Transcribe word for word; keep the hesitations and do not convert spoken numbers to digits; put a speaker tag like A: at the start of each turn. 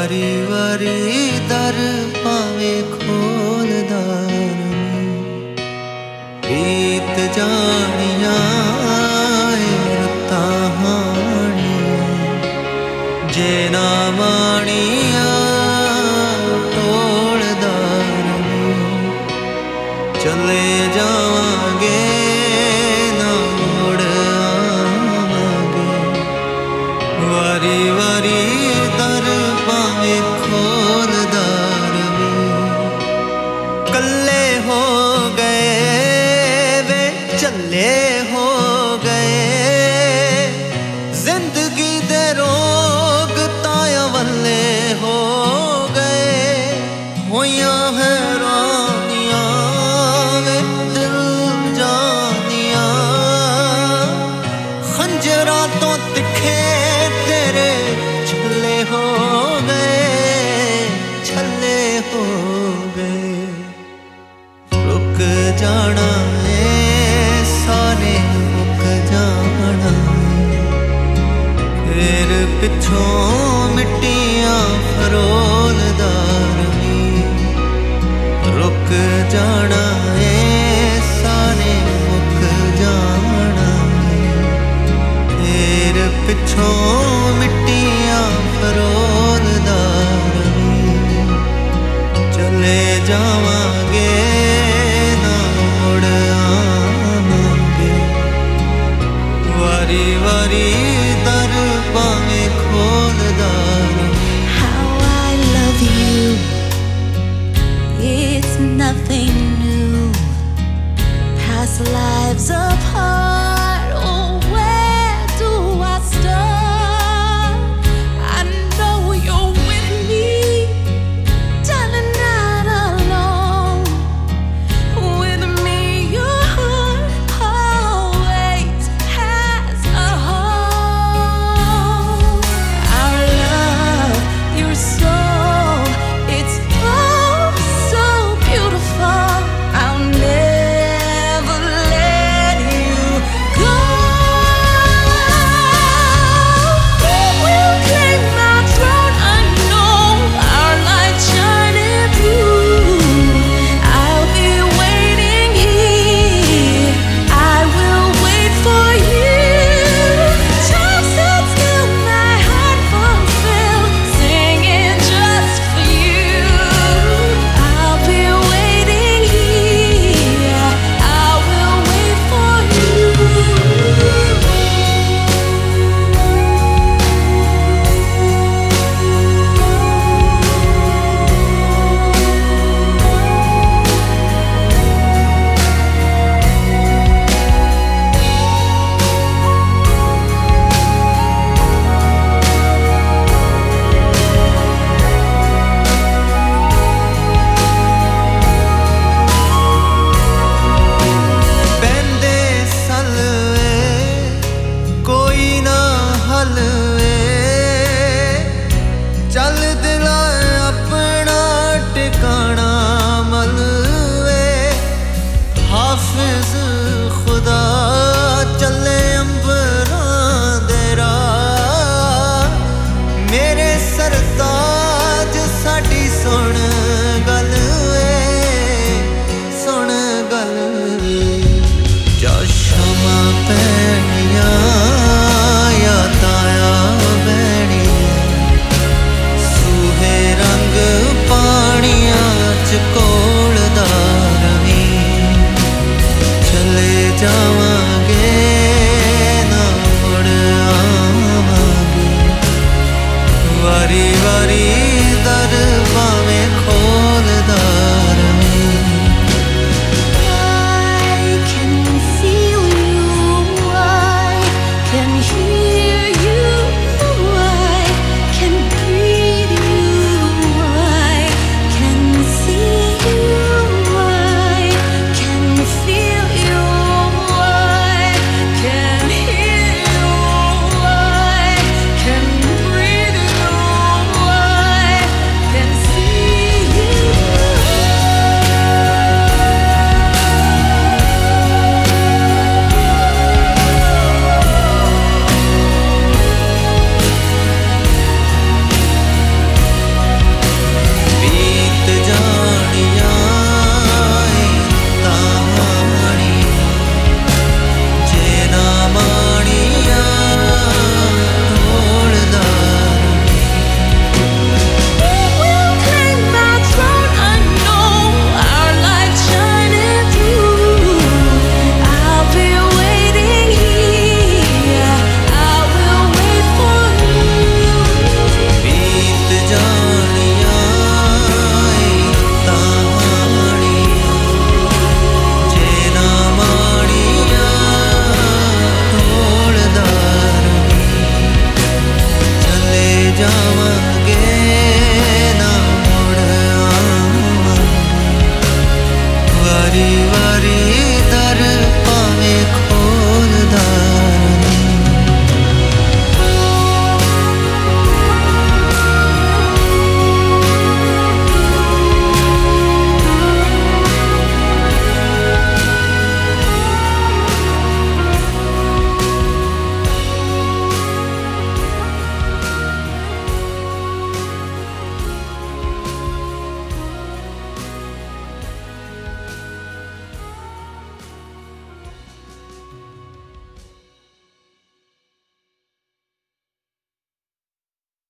A: ਵਾਰੀ ਵਾਰੀ ਦਰ ਭਾਵੇਂ ਖੋਲਦਾ ਰਵੇਂ ਬੀਤ ਜਾਣੀਆਂ ਰੁੱਤਾਂ ਹਾਣੀਆਂ ਜੇ ਨਾ ਮਾਣੀਆਂ ਟੋਲਦਾ ਰਵੇਂ ਚਲੇ ਜਾਵਾਂਗੇ ਨਾ ਮੁੜ ਆਵਾਂਗੇ ਵਾਰੀ ਵਾਰੀ ਦਰ ਭਾਵੇਂ ਖੋਲਦਾ ਰਵੇਂ ਕੱਲੇ ਹੋ ਗਏ ਵੇ ਝੱਲੇ ਹੋ ਗਏ ਜ਼ਿੰਦਗੀ ਦੇ ਰੋਗ ਤਾਂ ਵੱਲੇ ਹੋ ਗਏ ਹੋਈਆਂ ਹੈਰਾਨੀਆਂ ਵੇ ਦਿਲ ਜਾਨੀਆਂ ਖੰਜਰਾਂ ਤੋਂ ਤਿੱਖੇ ਤੇਰੇ ਛੱਲੇ ਹੋ ਗਏ ਛੱਲੇ ਹੋ ਗਏ ਰੁਕ ਜਾਣਾ ਏ ਸਾਰੇ ਮੁੱਕ ਜਾਣਾ ਫੇਰ ਪਿੱਛੋਂ ਮਿੱਟੀਆਂ ਫਰੋਲਦਾ ਰਵੀਂ ਰੁਕ ਜਾਣਾ ਏ ਸਾਰੇ ਮੁੱਕ ਜਾਣਾ ਫੇਰ ਪਿੱਛੋਂ ਮਿੱਟੀਆਂ ਫਰੋਲਦਾ ਰਵੀਂ ਚਲੇ ਜਾਵਾਂਗੇ ਨਾ ਮੁੜ ਆਵਾਂਗੇ ਵਾਰੀ ਵਾਰੀ ਦਰ ਭਾਵੇਂ ਖੋਲਦਾ ਰਵੀਂ
B: How I love you, it's nothing new. Past lives apart, oh where do I start? I know you're with me, darling, not alone. With me your heart always has a home. Our love, your soul, it's oh so beautiful. I'll never let you go. Who will claim my throne? I know our light shining through. I'll be waiting here. I will wait for you. Time stood still, my heart fulfilled, singing just for you. I'll be waiting here. I will wait for you.
A: ਪੈਂਦੇ ਸਲਵੇ ਕੋਈ ਨਾ ਹਲਵੇ ਚੱਲ ਦਿਲਾ ਆਪਣਾ ਟਿਕਾਣਾ ਮਲਵੇ ਹਾਫਿਜ਼ ਖੁਦਾ ਚੱਲੇ ਅੰਬਰਾਂ ਦੇ ਰਾਹ ਮੇਰੇ ਸਰਤਾਜ ਸਾਡੀ ਸੁਣ ਗੱਲ ਵੇ ਸੁਣ ਗੱਲ ਜਾ ਸ਼ਮਾਂ ਪੈ